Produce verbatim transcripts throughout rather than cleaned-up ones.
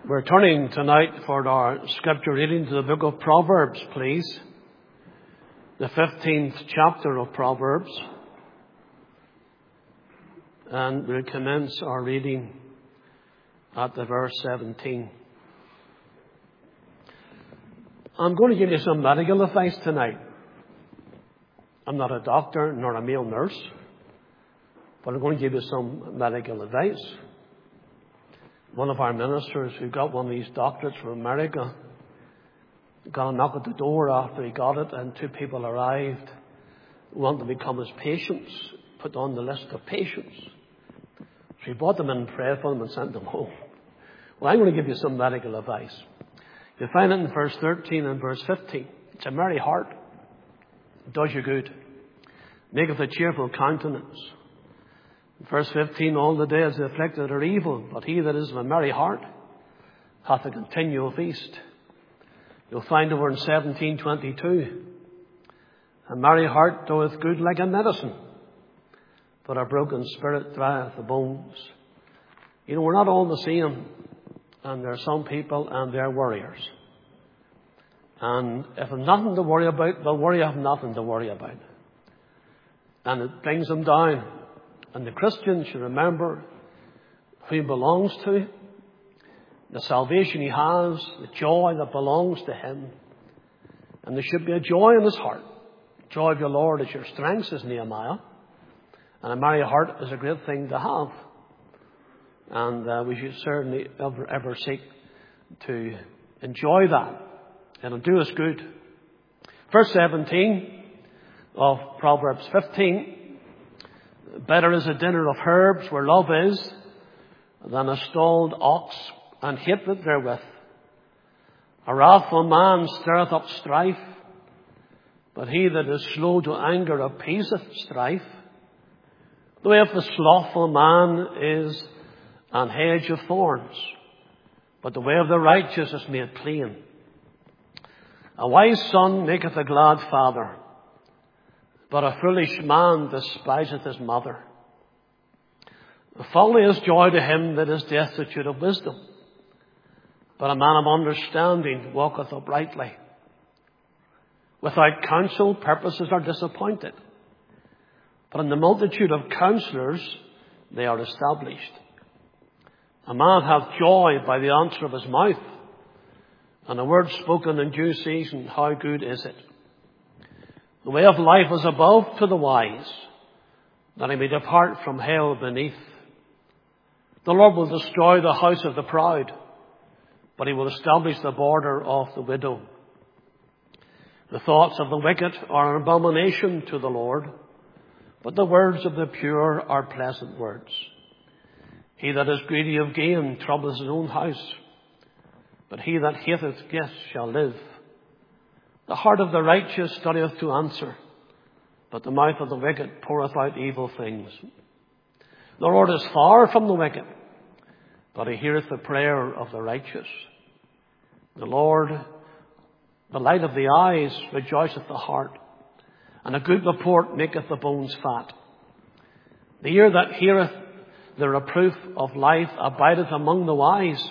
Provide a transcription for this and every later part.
We're turning tonight for our scripture reading to the book of Proverbs, please. The fifteenth chapter of Proverbs. And we'll commence our reading at the verse seventeen. I'm going to give you some medical advice tonight. I'm not a doctor nor a male nurse, but I'm going to give you some medical advice. One of our ministers who got one of these doctorates from America got a knock at the door after he got it, and two people arrived who wanted to become his patients, put on the list of patients. So he brought them in and prayed for them and sent them home. Well, I'm going to give you some medical advice. You'll find it in verse thirteen and verse fifteen. It's a merry heart. It does you good. Maketh a cheerful countenance. Verse fifteen, all the days the afflicted are evil, but he that is of a merry heart hath a continual feast. You'll find over in seventeen twenty-two, a merry heart doeth good like a medicine, but a broken spirit drieth the bones. You know, we're not all the same, and there are some people and they're worriers. And if there's nothing to worry about, they'll worry have nothing to worry about. And it brings them down. And the Christian should remember who he belongs to, the salvation he has, the joy that belongs to him. And there should be a joy in his heart. The joy of your Lord is your strength, says Nehemiah. And a merry heart is a great thing to have. And uh, we should certainly ever, ever seek to enjoy that. It'll do us good. Verse seventeen of Proverbs fifteen. Better is a dinner of herbs where love is than a stalled ox and hatred therewith. A wrathful man stirreth up strife, but he that is slow to anger appeaseth strife. The way of the slothful man is an hedge of thorns, but the way of the righteous is made plain. A wise son maketh a glad father, but a foolish man despiseth his mother. Folly is joy to him that is destitute of wisdom, but a man of understanding walketh uprightly. Without counsel, purposes are disappointed, but in the multitude of counselors they are established. A man hath joy by the answer of his mouth, and a word spoken in due season, how good is it? The way of life is above to the wise, that he may depart from hell beneath. The Lord will destroy the house of the proud, but he will establish the border of the widow. The thoughts of the wicked are an abomination to the Lord, but the words of the pure are pleasant words. He that is greedy of gain troubles his own house, but he that hateth gifts shall live. The heart of the righteous studieth to answer, but the mouth of the wicked poureth out evil things. The Lord is far from the wicked, but he heareth the prayer of the righteous. The Lord, the light of the eyes, rejoiceth the heart, and a good report maketh the bones fat. The ear that heareth the reproof of life abideth among the wise.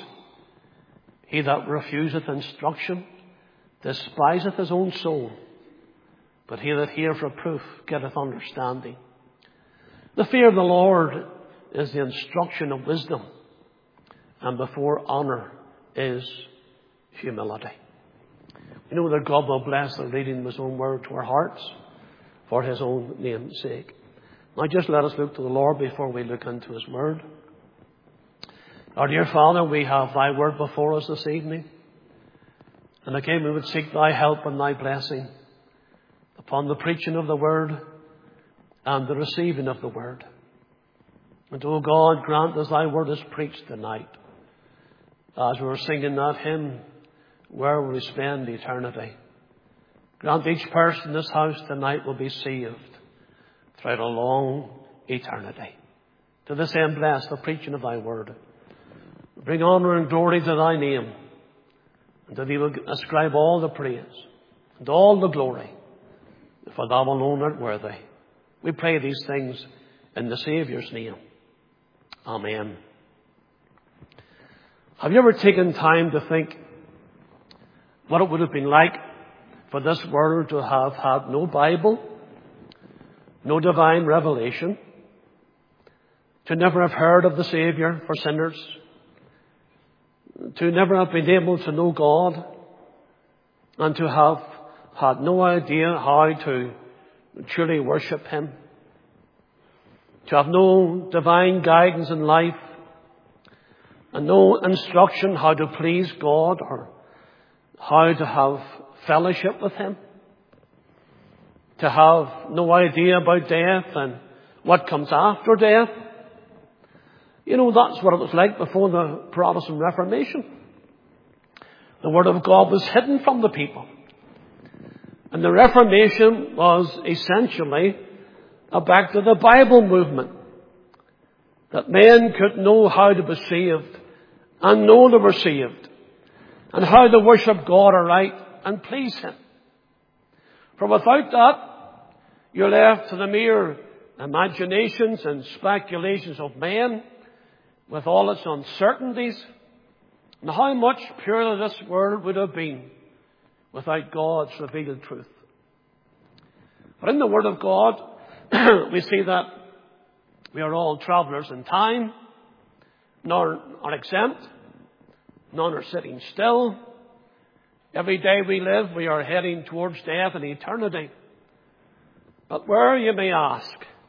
He that refuseth instruction despiseth his own soul, but he that heareth reproof getteth understanding. The fear of the Lord is the instruction of wisdom, and before honour is humility. We know that God will bless the reading of his own word to our hearts for his own name's sake. Now just let us look to the Lord before we look into his word. Our dear Father, we have thy word before us this evening. And again we would seek thy help and thy blessing upon the preaching of the word and the receiving of the word. And, O God, grant as thy word is preached tonight, as we were singing that hymn, Where Will We Spend Eternity? Grant each person in this house tonight will be saved throughout a long eternity. To this end, bless the preaching of thy word. Bring honour and glory to thy name, and that thee will ascribe all the praise and all the glory, for thou alone art worthy. We pray these things in the Saviour's name. Amen. Have you ever taken time to think what it would have been like for this world to have had no Bible, no divine revelation, to never have heard of the Savior for sinners, to never have been able to know God, and to have had no idea how to truly worship Him, to have no divine guidance in life, and no instruction how to please God or how to have fellowship with Him, to have no idea about death and what comes after death. You know, that's what it was like before the Protestant Reformation. The Word of God was hidden from the people. And the Reformation was essentially a back to the Bible movement. That men could know how to be saved and know they were saved. And how to worship God aright and please Him. For without that, you're left to the mere imaginations and speculations of men with all its uncertainties. And how much purer this world would have been without God's revealed truth. But in the Word of God, we see that we are all travelers in time. None are exempt. None are sitting still. Every day we live, we are heading towards death and eternity. But where, you may ask,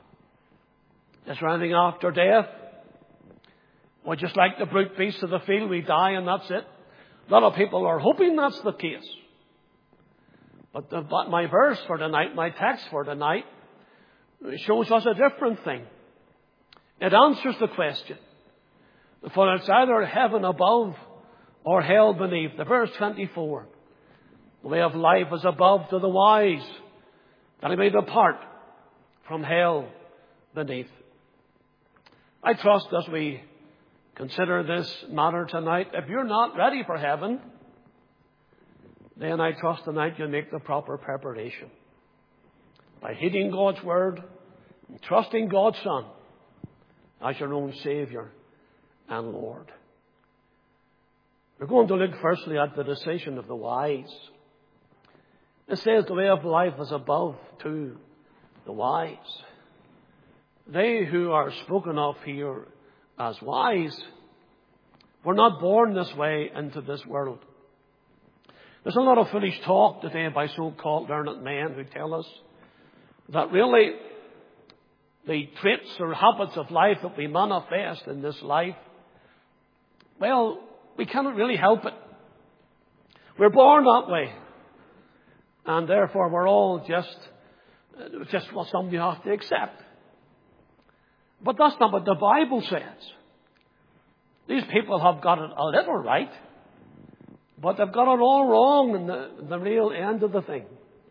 is there anything after death? Well, just like the brute beasts of the field, we die and that's it. A lot of people are hoping that's the case. But, the, but my verse for tonight, my text for tonight, shows us a different thing. It answers the question. For it's either heaven above or hell beneath. The verse twenty-four. The way of life is above to the wise, that he may depart from hell beneath. I trust as we consider this matter tonight, if you're not ready for heaven, then I trust tonight you'll make the proper preparation. By heeding God's word and trusting God's Son as your own Savior and Lord. We're going to look firstly at the decision of the wise. It says the way of life is above to the wise. They who are spoken of here as wise were not born this way into this world. There's a lot of foolish talk today by so-called learned men who tell us that really the traits or habits of life that we manifest in this life, well, we cannot really help it. We're born that way. And therefore we're all just, just what something you have to accept. But that's not what the Bible says. These people have got it a little right, but they've got it all wrong in the, the real end of the thing.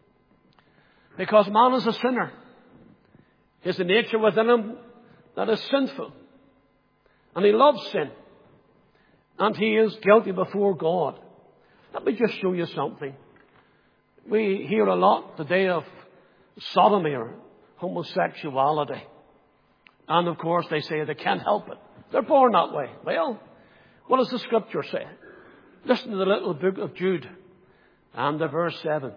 Because man is a sinner. There's a nature within him that is sinful. And he loves sin. And he is guilty before God. Let me just show you something. We hear a lot today of sodomy or homosexuality. And of course they say they can't help it. They're born that way. Well, what does the Scripture say? Listen to the little book of Jude and the verse seven.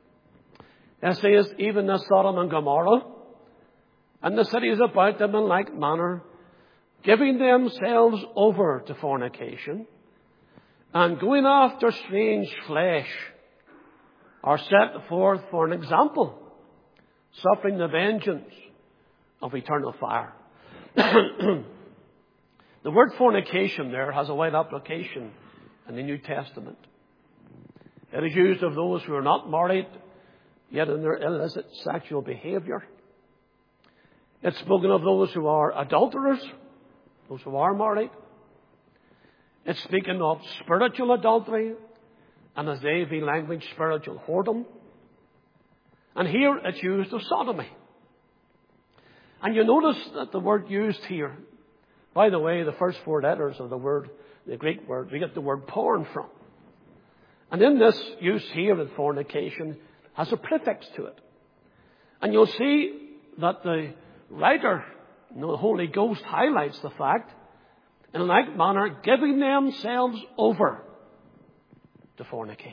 It says, even as Sodom and Gomorrah and the cities about them in like manner, giving themselves over to fornication and going after strange flesh, are set forth for an example, suffering the vengeance of eternal fire. The word fornication there has a wide application in the New Testament. It is used of those who are not married, yet in their illicit sexual behavior. It's spoken of those who are adulterers, those who are married. It's speaking of spiritual adultery, and as they be language, spiritual whoredom. And here it's used of sodomy. And you notice that the word used here, by the way, the first four letters of the word, the Greek word, we get the word porn from. And in this use here in fornication has a prefix to it. And you'll see that the writer, you know, the Holy Ghost highlights the fact in like manner giving themselves over to fornication.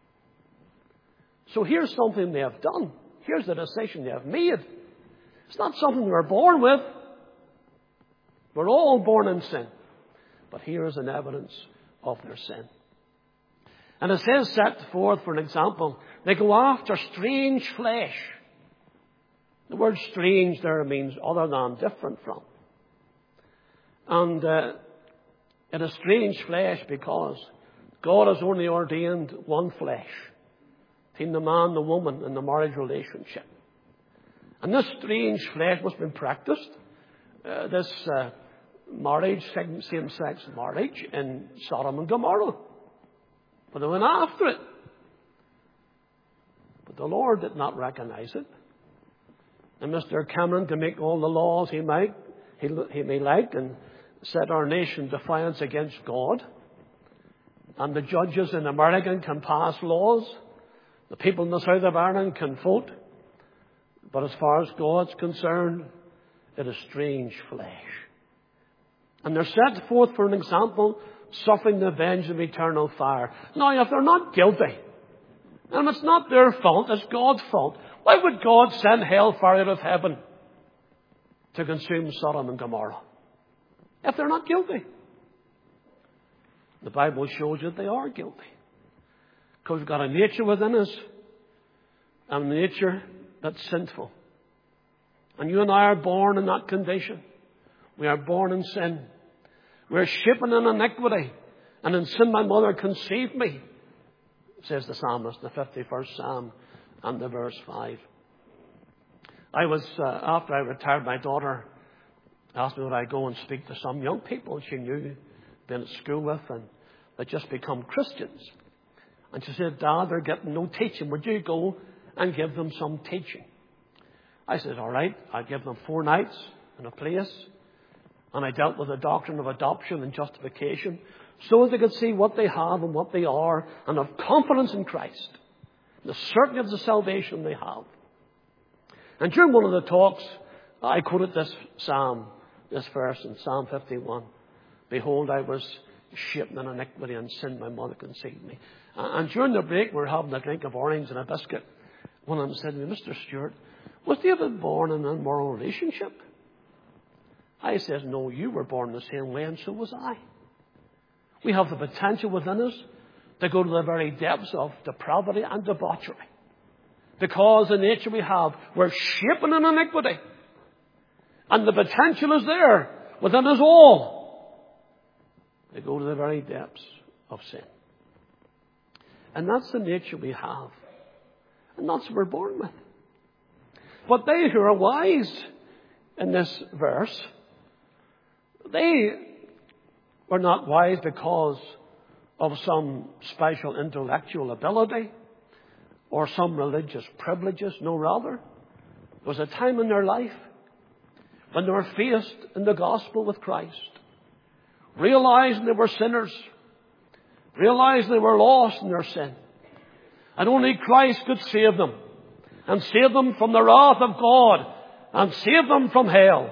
So here's something they have done. Here's the decision they have made. It's not something we're born with. We're all born in sin. But here is an evidence of their sin. And it says, set forth, for an example, they go after strange flesh. The word strange there means other than, different from. And uh, it is strange flesh because God has only ordained one flesh between the man and the woman in the marriage relationship. And this strange flesh must have been practiced. Uh, this uh, marriage, same-sex marriage in Sodom and Gomorrah. But they went after it. But the Lord did not recognize it. And Mister Cameron, to make all the laws he might, he, he may like, and set our nation defiance against God. And the judges in America can pass laws. The people in the south of Ireland can vote. But as far as God's concerned, it is strange flesh. And they're set forth for an example, suffering the vengeance of eternal fire. Now, if they're not guilty, and it's not their fault, it's God's fault, why would God send hellfire out of heaven to consume Sodom and Gomorrah? If they're not guilty. The Bible shows you that they are guilty. Because we've got a nature within us, and a nature that's sinful. And you and I are born in that condition. We are born in sin. We're shapen in iniquity. And in sin my mother conceived me, says the psalmist, the fifty-first Psalm and the verse five. I was, uh, after I retired, my daughter asked me would I go and speak to some young people she knew, been at school with, and they'd just become Christians. And she said, Dad, they're getting no teaching. Would you go and give them some teaching? I said, all right, I'll give them four nights in a place. And I dealt with the doctrine of adoption and justification so that they could see what they have and what they are and have confidence in Christ. The certainty of the salvation they have. And during one of the talks, I quoted this psalm, this verse in Psalm fifty-one. Behold, I was shapen in iniquity and sin, my mother conceived me. And during the break, we were having a drink of orange and a biscuit. One of them said to me, Mister Stewart, was David born in an immoral relationship? I says, no, you were born the same way and so was I. We have the potential within us to go to the very depths of depravity and debauchery. Because the nature we have, we're shapen in iniquity. And the potential is there within us all to go to the very depths of sin. And that's the nature we have. And that's what we're born with. But they who are wise in this verse, they were not wise because of some special intellectual ability or some religious privileges. No, rather, there was a time in their life when they were faced in the gospel with Christ, realizing they were sinners, realizing they were lost in their sin, and only Christ could save them, and save them from the wrath of God, and save them from hell.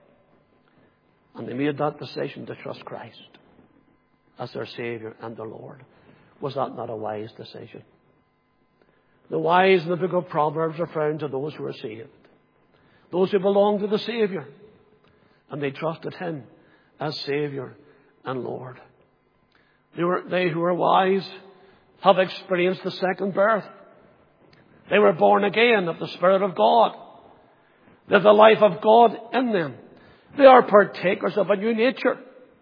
And they made that decision to trust Christ as their Savior and their Lord. Was that not a wise decision? The wise in the book of Proverbs are found to those who are saved, those who belong to the Savior, and they trusted Him as Savior and Lord. They, were, they who are wise have experienced the second birth. They were born again of the Spirit of God. They have the life of God in them. They are partakers of a new nature.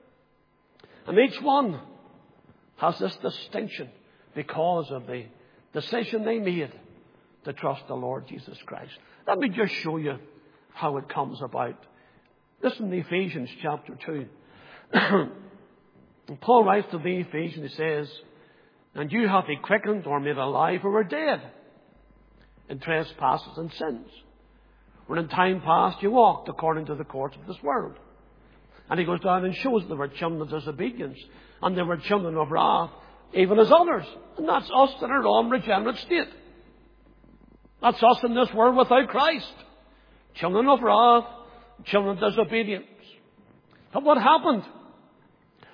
And each one has this distinction because of the decision they made to trust the Lord Jesus Christ. Let me just show you how it comes about. Listen to Ephesians chapter two. And Paul writes to the Ephesians, he says, and you have he quickened or made alive who were dead in trespasses and sins, when in time past you walked according to the course of this world. And he goes down and shows they were children of disobedience, and they were children of wrath, even as others. And that's us in our own regenerate state. That's us in this world without Christ. Children of wrath, children of disobedience. But what happened?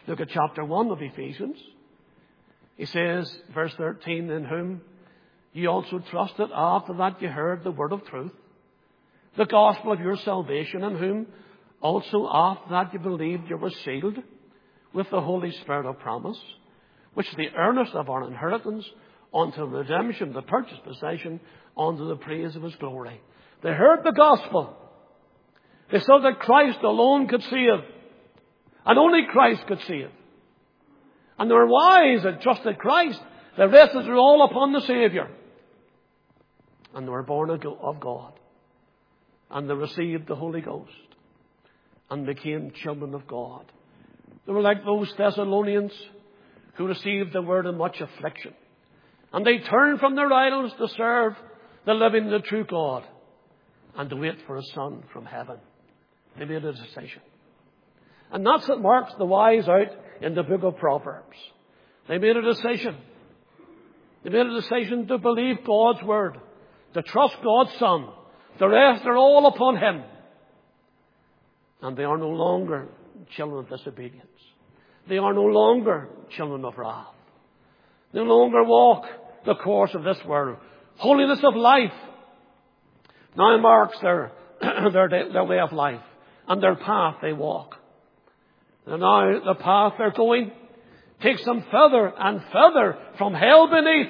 Look at chapter one of Ephesians. He says, verse thirteen, in whom you also trusted after that you heard the word of truth, the gospel of your salvation, in whom also after that you believed you were sealed with the Holy Spirit of promise, which is the earnest of our inheritance unto redemption, the purchased possession, unto the praise of his glory. They heard the gospel. They saw that Christ alone could save. And only Christ could save. And they were wise and trusted Christ. The rest was all upon the Saviour. And they were born of God. And they received the Holy Ghost. And became children of God. They were like those Thessalonians who received the word in much affliction. And they turned from their idols to serve the living, the true God. And to wait for a Son from heaven. They made a decision. And that's what marks the wise out in the book of Proverbs. They made a decision. They made a decision to believe God's word. To trust God's Son. The rest are all upon him. And they are no longer children of disobedience. They are no longer children of wrath. They no longer walk the course of this world. Holiness of life now marks their, their, their way of life. And their path they walk. And now the path they're going takes them further and further from hell beneath.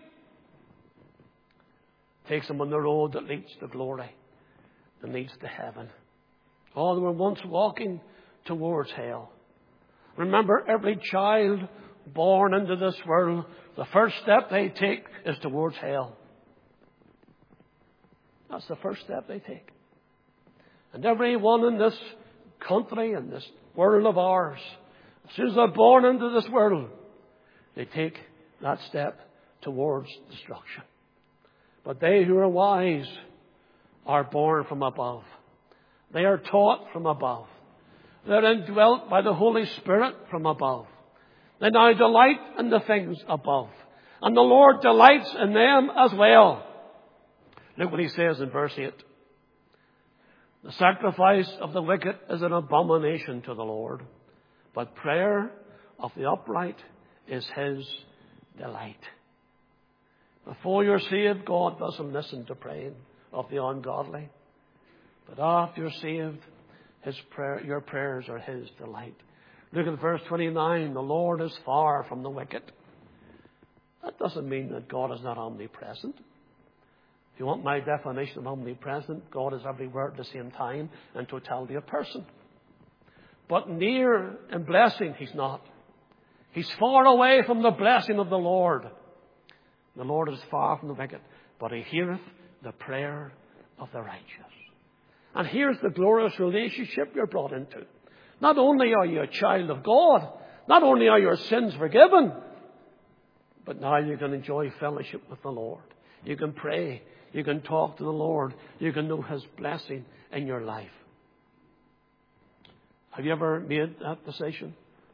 Takes them on the road that leads to glory. That leads to heaven. Oh, they were once walking towards hell. Remember, every child born into this world, the first step they take is towards hell. That's the first step they take. And everyone in this country and this world of ours, as soon as they're born into this world, they take that step towards destruction. But they who are wise are born from above. They are taught from above. They're indwelt by the Holy Spirit from above. They now delight in the things above. And the Lord delights in them as well. Look what he says in verse eight. The sacrifice of the wicked is an abomination to the Lord, but prayer of the upright is his delight. Before you're saved, God doesn't listen to praying of the ungodly. But after you're saved, his prayer, your prayers are his delight. Look at verse twenty-nine. The Lord is far from the wicked. That doesn't mean that God is not omnipresent. If you want my definition of omnipresent, God is everywhere at the same time in totality of person. But near in blessing, he's not. He's far away from the blessing of the Lord. The Lord is far from the wicked, but he heareth the prayer of the righteous. And here's the glorious relationship you're brought into. Not only are you a child of God, not only are your sins forgiven, but now you can enjoy fellowship with the Lord. You can pray. You can talk to the Lord. You can know his blessing in your life. Have you ever made that decision?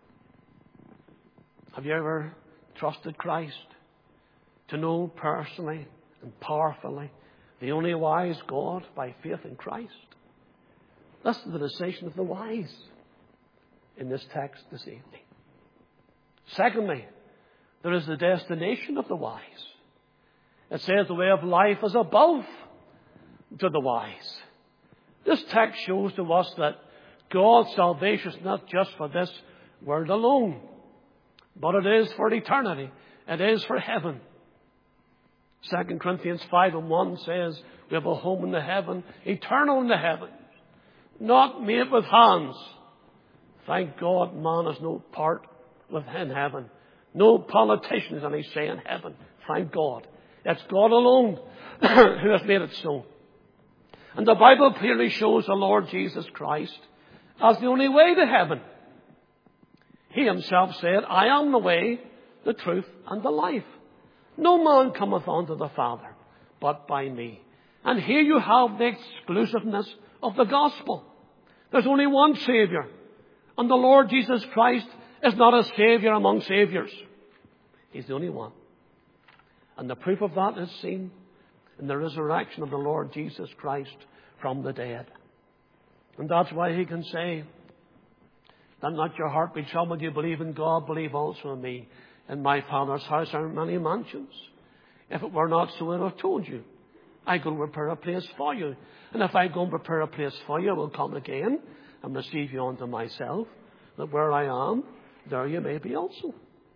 Have you ever trusted Christ to know personally and powerfully the only wise God by faith in Christ? That's the decision of the wise in this text this evening. Secondly, there is the destination of the wise. It says the way of life is above to the wise. This text shows to us that God's salvation is not just for this world alone, but it is for eternity. It is for heaven. Second Corinthians five and one says we have a home in the heaven, eternal in the heavens, not made with hands. Thank God man has no part within heaven. No politicians any say in heaven. Thank God. It's God alone who has made it so. And the Bible clearly shows the Lord Jesus Christ as the only way to heaven. He himself said, I am the way, the truth, and the life. No man cometh unto the Father but by me. And here you have the exclusiveness of the gospel. There's only one Savior. And the Lord Jesus Christ is not a Savior among Saviors. He's the only one. And the proof of that is seen in the resurrection of the Lord Jesus Christ from the dead. And that's why he can say, Let not your heart be troubled. You believe in God, believe also in me. In my Father's house are many mansions. If it were not so, I would have told you. I go to prepare a place for you. And if I go and prepare a place for you, I will come again and receive you unto myself, that where I am, there you may be also.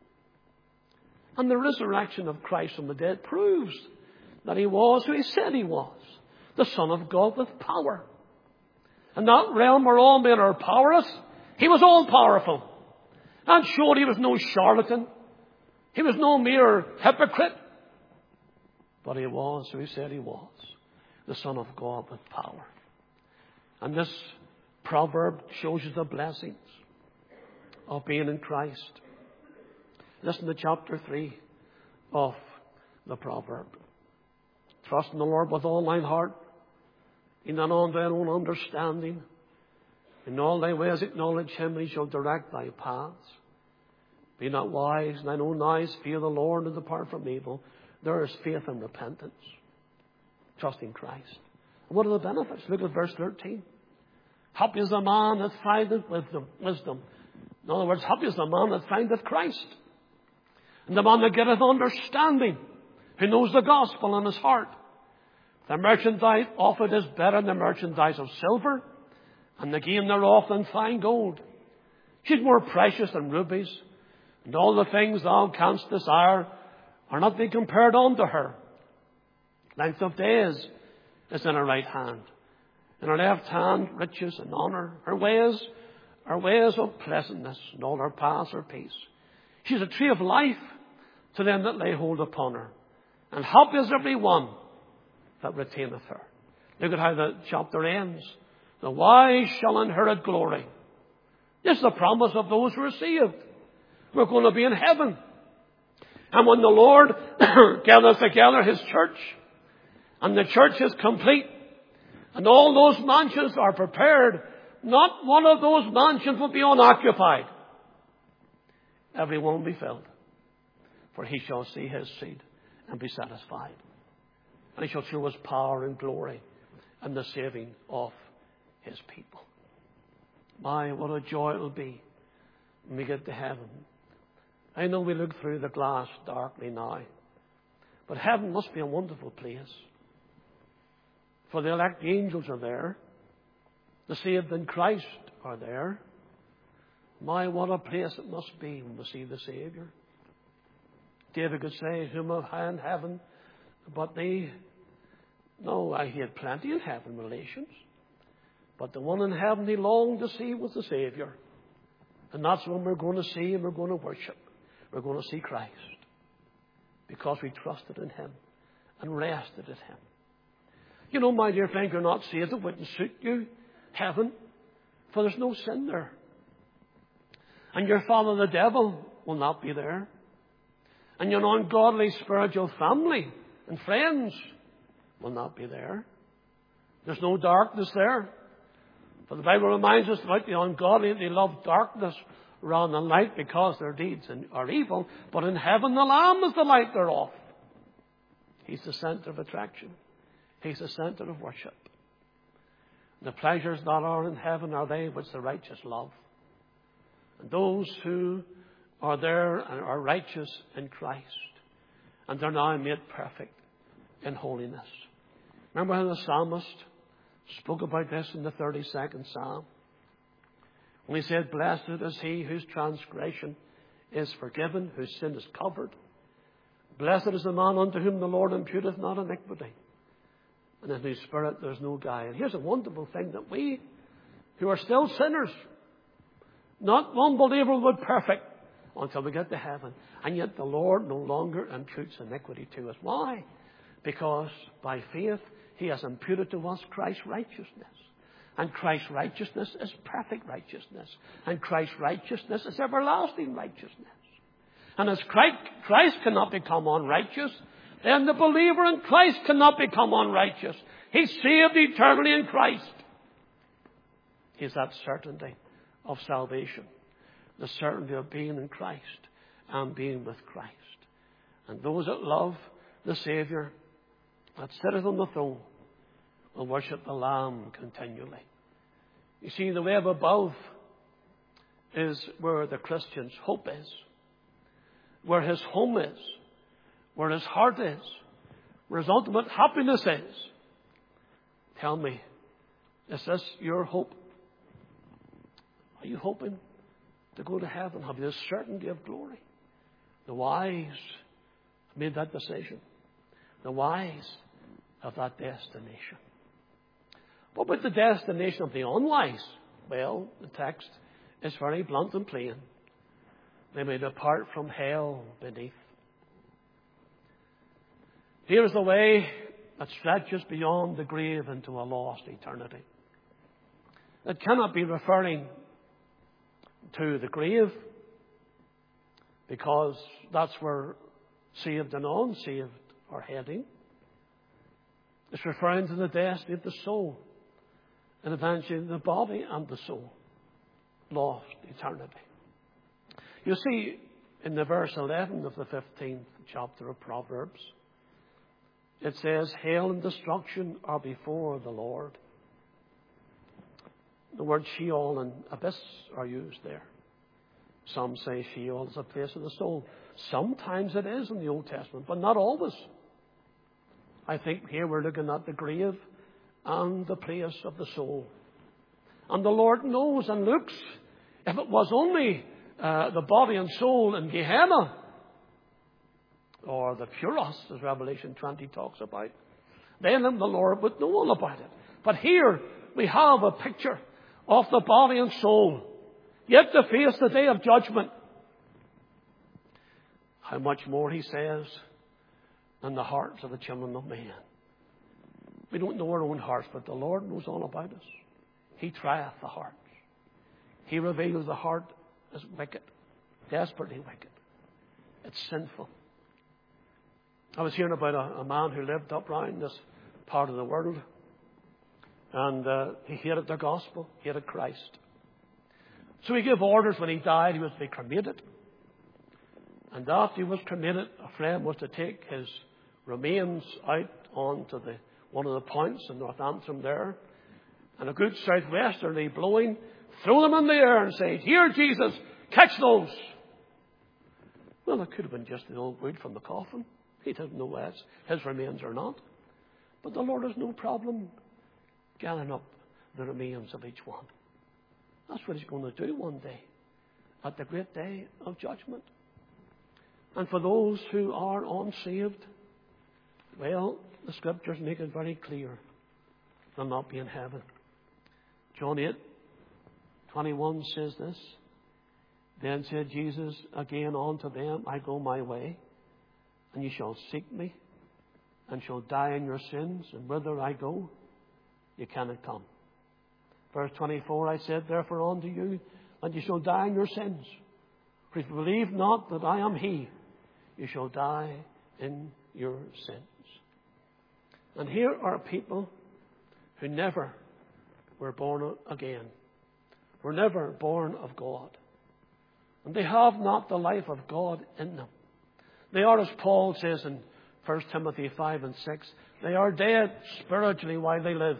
And the resurrection of Christ from the dead proves that he was who he said he was, the Son of God with power. In that realm where all men are powerless, he was all powerful. And sure, he was no charlatan. He was no mere hypocrite. But he was who he said he was, the Son of God with power. And this proverb shows you the blessings of being in Christ. Listen to chapter three of the proverb. Trust in the Lord with all thine heart. Lean not on thine own understanding. In all thy ways acknowledge him, and he shall direct thy paths. Be not wise in thine own eyes. Fear the Lord and depart from evil. There is faith and repentance. Trust in Christ. And what are the benefits? Look at verse thirteen. Happy is the man that findeth wisdom. wisdom. In other words, happy is the man that findeth Christ. And the man that getteth understanding, who knows the gospel in his heart. The merchandise of it is better than the merchandise of silver, and the gain thereof than fine gold. She's more precious than rubies, and all the things thou canst desire are not to be compared unto her. Length of days is in her right hand. In her left hand, riches and honour. Her ways are ways of pleasantness, and all her paths are peace. She's a tree of life to them that lay hold upon her. And happy is every one that retaineth her. Look at how the chapter ends. The wise shall inherit glory. This is the promise of those who are saved. We're going to be in heaven. And when the Lord gathers together his church, and the church is complete, and all those mansions are prepared, not one of those mansions will be unoccupied. Every one will be filled. For he shall see his seed and be satisfied. And he shall show his power and glory and the saving of his people. My, what a joy it will be when we get to heaven. I know we look through the glass darkly now, but heaven must be a wonderful place. For the elect angels are there. The saved in Christ are there. My, what a place it must be when we see the Saviour. David could say, whom have I in heaven but thee? No, I he had plenty in heaven relations. But the one in heaven he longed to see was the Saviour. And that's when we're going to see and we're going to worship. We're going to see Christ. Because we trusted in him and rested in him. You know, my dear friend, you're not saved. It wouldn't suit you, heaven. For there's no sin there. And your father the devil will not be there. And your ungodly spiritual family and friends will not be there. There's no darkness there. For the Bible reminds us about the ungodly, they love darkness rather than light because their deeds are evil. But in heaven the Lamb is the light thereof. He's the centre of attraction. He's the centre of worship. The pleasures that are in heaven are they which the righteous love. And those who are there and are righteous in Christ. And they're now made perfect in holiness. Remember how the psalmist spoke about this in the thirty-second Psalm? When he said, blessed is he whose transgression is forgiven, whose sin is covered. Blessed is the man unto whom the Lord imputeth not iniquity, and in whose spirit there is no guile. Here's a wonderful thing, that we, who are still sinners, not one believer will be perfect until we get to heaven. And yet the Lord no longer imputes iniquity to us. Why? Because by faith he has imputed to us Christ's righteousness. And Christ's righteousness is perfect righteousness. And Christ's righteousness is everlasting righteousness. And as Christ, Christ cannot become unrighteous, then the believer in Christ cannot become unrighteous. He's saved eternally in Christ. He's that certainty of salvation. The certainty of being in Christ and being with Christ. And those that love the Saviour that sitteth on the throne will worship the Lamb continually. You see, the way above is where the Christian's hope is, where his home is, where his heart is, where his ultimate happiness is. Tell me, is this your hope? Are you hoping to go to heaven? Have you the certainty of glory? The wise made that decision. The wise have that destination. What about the destination of the unwise? Well, the text is very blunt and plain. They may depart from hell beneath. Here's the way that stretches beyond the grave into a lost eternity. It cannot be referring to the grave, because that's where saved and unsaved are heading. It's referring to the destiny of the soul, and eventually the body and the soul, lost eternity. You see, in the verse eleven of the fifteenth chapter of Proverbs, it says, hell and destruction are before the Lord. The word Sheol and abyss are used there. Some say Sheol is a place of the soul. Sometimes it is in the Old Testament, but not always. I think here we're looking at the grave and the place of the soul. And the Lord knows and looks. If it was only uh, the body and soul in Gehenna, or the Puros, as Revelation twenty talks about, then the Lord would know all about it. But here we have a picture of the body and soul, yet to face the day of judgment. How much more, he says, in the hearts of the children of man. We don't know our own hearts, but the Lord knows all about us. He trieth the hearts. He reveals the heart as wicked, desperately wicked. It's sinful. I was hearing about a, a man who lived up around this part of the world, and uh, he hated the gospel, hated Christ. So he gave orders when he died he was to be cremated. And after he was cremated, a friend was to take his remains out onto the one of the points in North Antrim there, and a good southwesterly blowing, throw them in the air and say, "Here, Jesus, catch those." Well, it could have been just the old wood from the coffin. He doesn't know whether it's his remains or not. But the Lord has no problem gathering up the remains of each one. That's what he's going to do one day, at the great day of judgment. And for those who are unsaved, well, the Scriptures make it very clear they'll not be in heaven. John eight twenty-one says this, "Then said Jesus again unto them, I go my way, and ye shall seek me, and shall die in your sins, and whither I go, ye cannot come." Verse twenty-four, "I said therefore unto you, and ye shall die in your sins. For if you believe not that I am He, you shall die in your sins." And here are people who never were born again, were never born of God. And they have not the life of God in them. They are, as Paul says in First Timothy five and six, they are dead spiritually while they live.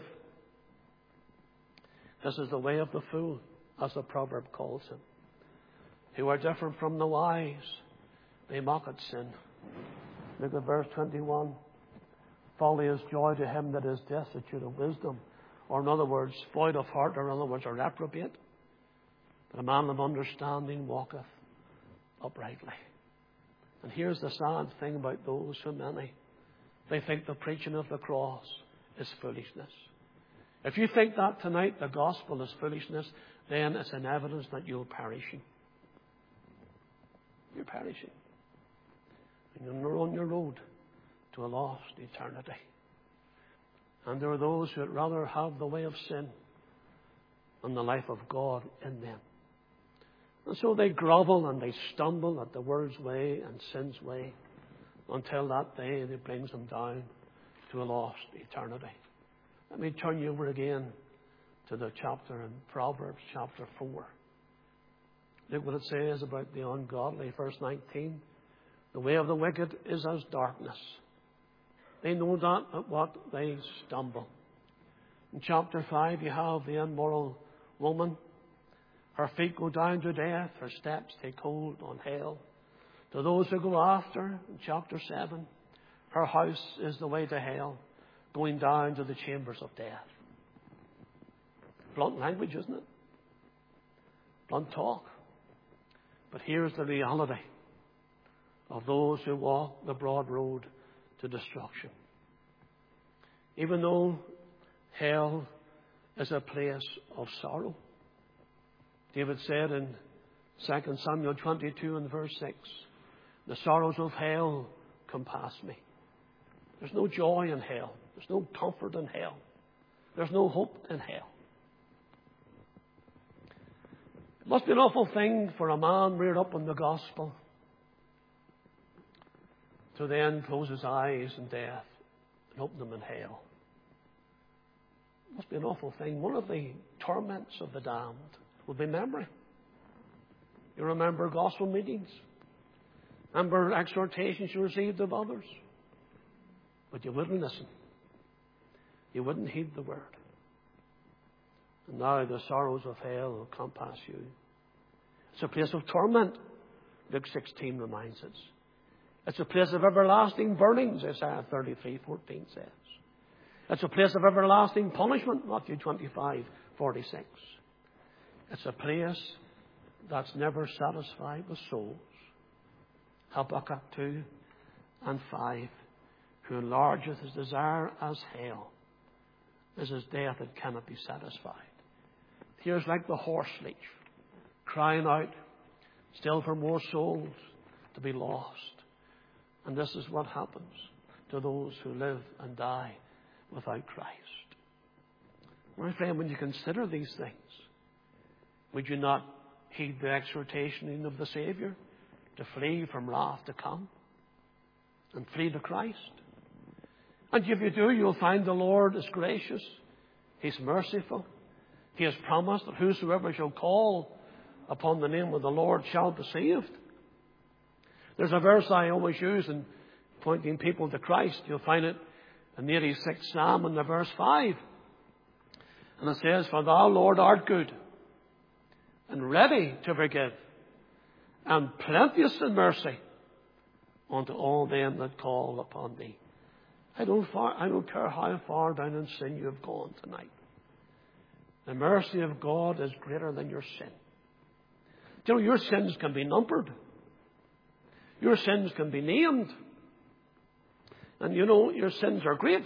This is the way of the fool, as the proverb calls him, who are different from the wise. They mock at sin. Look at verse twenty-one. "Folly is joy to him that is destitute of wisdom." Or in other words, void of heart, or in other words, a reprobate. But a man of understanding walketh uprightly. And here's the sad thing about those who many. They think the preaching of the cross is foolishness. If you think that tonight the gospel is foolishness, then it's an evidence that you're perishing. You're perishing. And you're on your road to a lost eternity. And there are those who would rather have the way of sin than the life of God in them. And so they grovel and they stumble at the world's way and sin's way until that day that brings them down to a lost eternity. Let me turn you over again to the chapter in Proverbs chapter four. Look what it says about the ungodly. Verse nineteen. "The way of the wicked is as darkness. They know not at what they stumble." In chapter five you have the immoral woman Her feet go down to death. Her steps take hold on hell. To those who go after, in chapter seven, her house is the way to hell, going down to the chambers of death. Blunt language, isn't it? Blunt talk. But here's the reality of those who walk the broad road to destruction. Even though hell is a place of sorrow, David said in Second Samuel twenty-two and verse six, the sorrows of hell compass me. There's no joy in hell. There's no comfort in hell. There's no hope in hell. It must be an awful thing for a man reared up in the gospel to then close his eyes in death and open them in hell. It must be an awful thing. One of the torments of the damned will be memory. You remember gospel meetings. Remember exhortations you received of others. But you wouldn't listen. You wouldn't heed the word. And now the sorrows of hell will compass you. It's a place of torment, Luke sixteen reminds us. It's a place of everlasting burnings, Isaiah thirty-three fourteen says. It's a place of everlasting punishment, Matthew twenty-five forty-six. It's a place that's never satisfied with souls. Habakkuk two and five. Who enlargeth his desire as hell, is his death that cannot be satisfied. Here's like the horse leech, crying out still for more souls to be lost. And this is what happens to those who live and die without Christ. My friend, when you consider these things, would you not heed the exhortation of the Savior to flee from wrath to come and flee to Christ? And if you do, you'll find the Lord is gracious. He's merciful. He has promised that whosoever shall call upon the name of the Lord shall be saved. There's a verse I always use in pointing people to Christ. You'll find it in the eighty-sixth Psalm in the verse five. And it says, for thou, Lord, art good and ready to forgive and plenteous in mercy unto all them that call upon thee. I don't, far, I don't care how far down in sin you have gone tonight. The mercy of God is greater than your sin. You know, your sins can be numbered. Your sins can be named. And you know, your sins are great.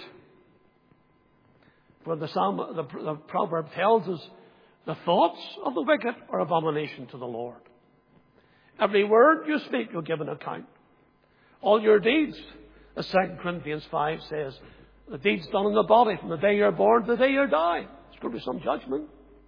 For the psalm, the, the proverb tells us, the thoughts of the wicked are abomination to the Lord. Every word you speak, you'll give an account. All your deeds, as Second Corinthians five says, the deeds done in the body from the day you're born to the day you die. There's going to be some judgment.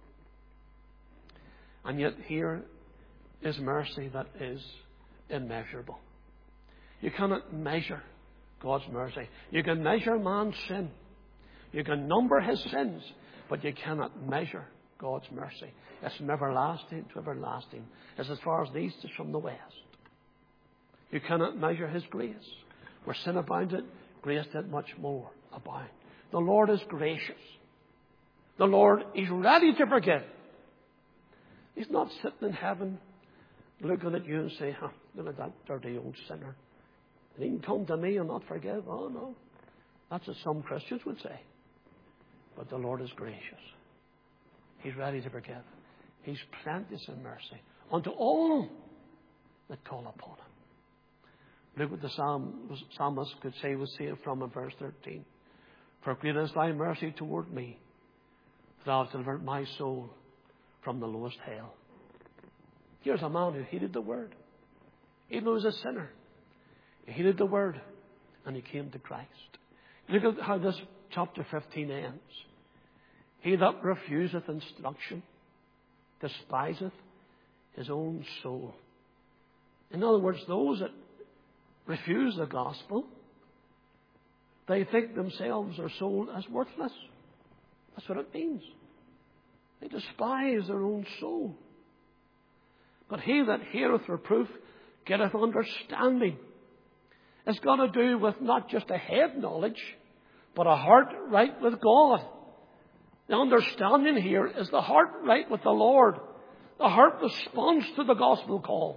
And yet here is mercy that is immeasurable. You cannot measure God's mercy. You can measure man's sin. You can number his sins, but you cannot measure God's mercy. It's from everlasting to everlasting. It's as far as the east is from the west. You cannot measure his grace. Where sin abounded, grace did much more abound. The Lord is gracious. The Lord is ready to forgive. He's not sitting in heaven looking at you and saying, huh, look at that dirty old sinner. And he can come to me and not forgive. Oh, no. That's what some Christians would say. But the Lord is gracious. He's ready to forgive. He's plenteous in mercy unto all that call upon him. Look what the psalm, psalmist could say was saved from in verse thirteen. For great is thy mercy toward me. Thou hast delivered my soul from the lowest hell. Here's a man who heeded the word. Even though he was a sinner. He heeded the word and he came to Christ. Look at how this chapter fifteen ends. He that refuseth instruction despiseth his own soul. In other words, those that refuse the gospel, they think themselves or soul as worthless. That's what it means. They despise their own soul. But he that heareth reproof getteth understanding. It's got to do with not just a head knowledge, but a heart right with God. The understanding here is the heart right with the Lord. The heart responds to the gospel call.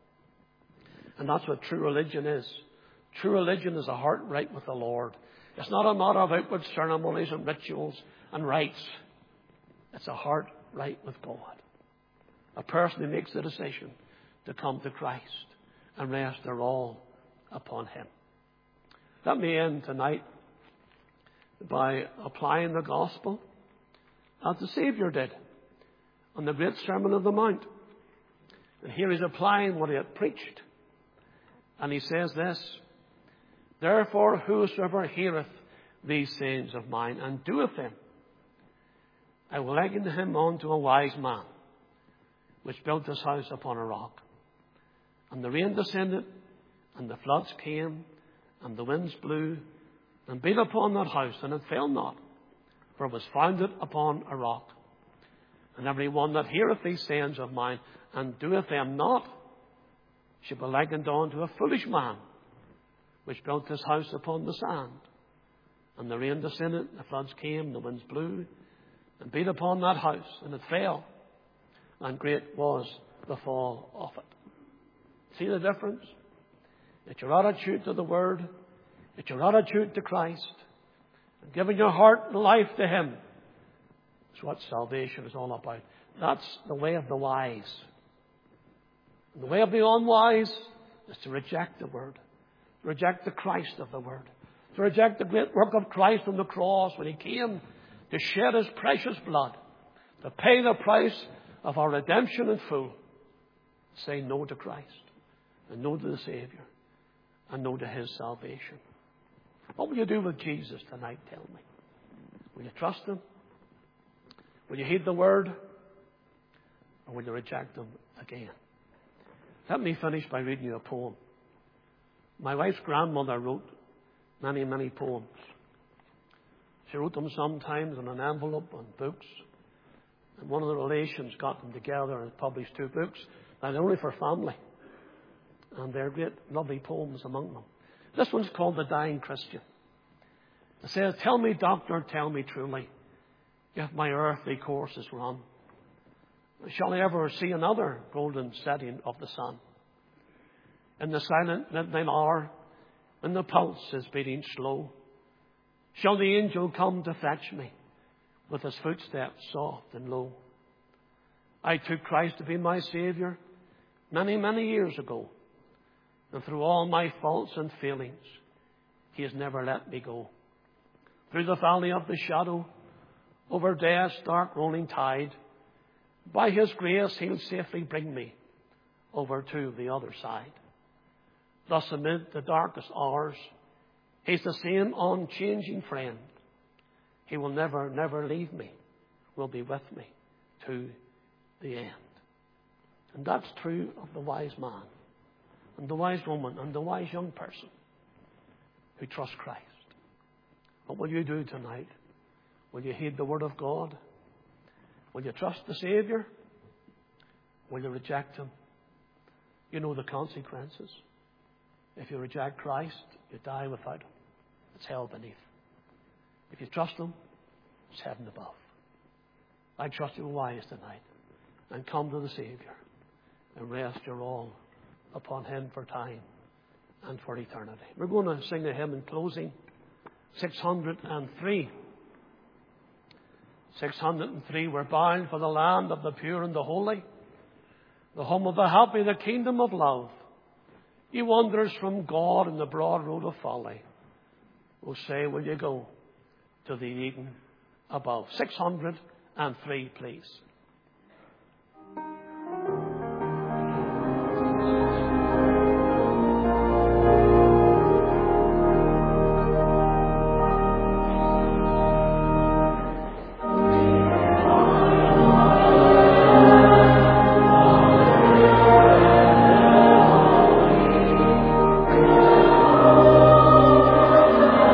And that's what true religion is. True religion is a heart right with the Lord. It's not a matter of outward ceremonies and rituals and rites. It's a heart right with God. A person who makes the decision to come to Christ and rest their all upon Him. Let me end tonight by applying the gospel as the Savior did on the great Sermon on the Mount. And here He's applying what He had preached. And He says this, therefore whosoever heareth these sayings of mine and doeth them, I will liken him unto a wise man, which built his house upon a rock. And the rain descended, and the floods came, and the winds blew, and beat upon that house, and it fell not, for it was founded upon a rock. And every one that heareth these sayings of mine, and doeth them not, shall be likened unto a foolish man, which built his house upon the sand. And the rain descended, the floods came, the winds blew, and beat upon that house, and it fell, and great was the fall of it. See the difference? It's your attitude to the Word, it's your attitude to Christ, and giving your heart and life to Him. That's what salvation is all about. That's the way of the wise. And the way of the unwise is to reject the Word, to reject the Christ of the Word, to reject the great work of Christ on the cross when He came to shed His precious blood, to pay the price of our redemption in full. Say no to Christ, and no to the Savior, and no to His salvation. What will you do with Jesus tonight, tell me? Will you trust Him? Will you heed the Word? Or will you reject Him again? Let me finish by reading you a poem. My wife's grandmother wrote many, many poems. She wrote them sometimes in an envelope on books. And one of the relations got them together and published two books, and only for family. And they're great, lovely poems among them. This one's called The Dying Christian. It says, tell me, doctor, tell me truly, if my earthly course is run, shall I ever see another golden setting of the sun? In the silent midnight hour, when the pulse is beating slow, shall the angel come to fetch me with his footsteps soft and low? I took Christ to be my Savior many, many years ago. And through all my faults and failings, He has never let me go. Through the valley of the shadow, over death's dark rolling tide, by His grace He'll safely bring me over to the other side. Thus amid the darkest hours, He's the same unchanging friend. He will never, never leave me, will be with me to the end. And that's true of the wise man, and the wise woman, and the wise young person who trusts Christ. What will you do tonight? Will you heed the Word of God? Will you trust the Savior? Will you reject Him? You know the consequences. If you reject Christ, you die without Him. It's hell beneath. If you trust Him, it's heaven above. I trust you wise tonight, and come to the Savior and rest your all upon Him for time and for eternity. We're going to sing a hymn in closing, six hundred three. six hundred three, we're bound for the land of the pure and the holy, the home of the happy, the kingdom of love. Ye wanderers from God in the broad road of folly, will say, will you go to the Eden above? six hundred three, please.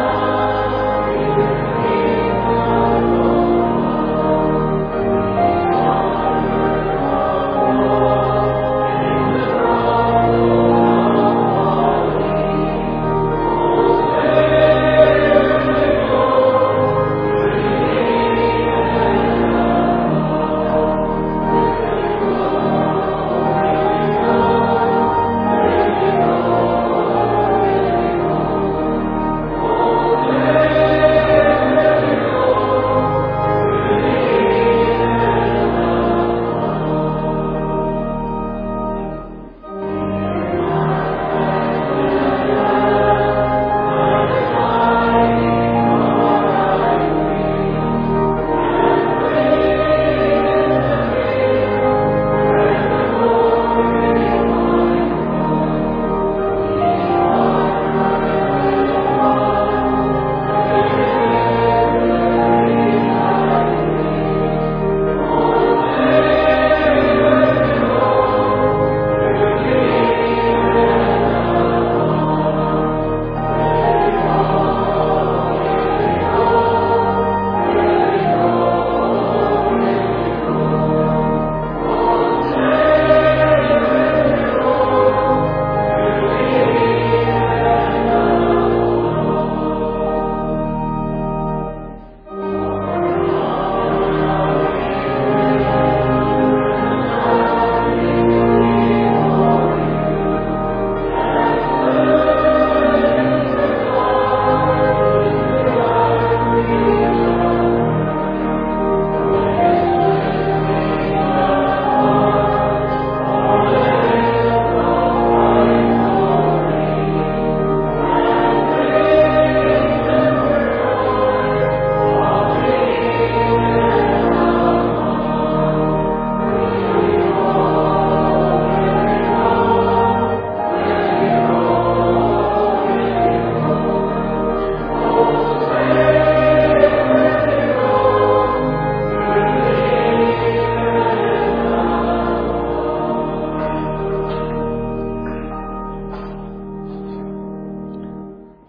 Thank you.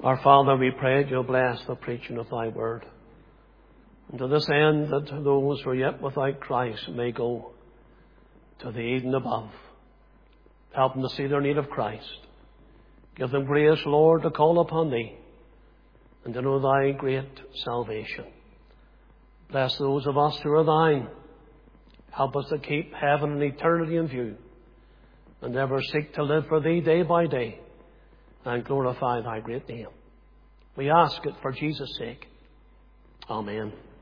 Our Father, we pray that you'll bless the preaching of thy word. And to this end, that those who are yet without Christ may go to the Eden above. Help them to see their need of Christ. Give them grace, Lord, to call upon thee and to know thy great salvation. Bless those of us who are thine. Help us to keep heaven and eternity in view and ever seek to live for thee day by day and glorify thy great name. We ask it for Jesus' sake. Amen.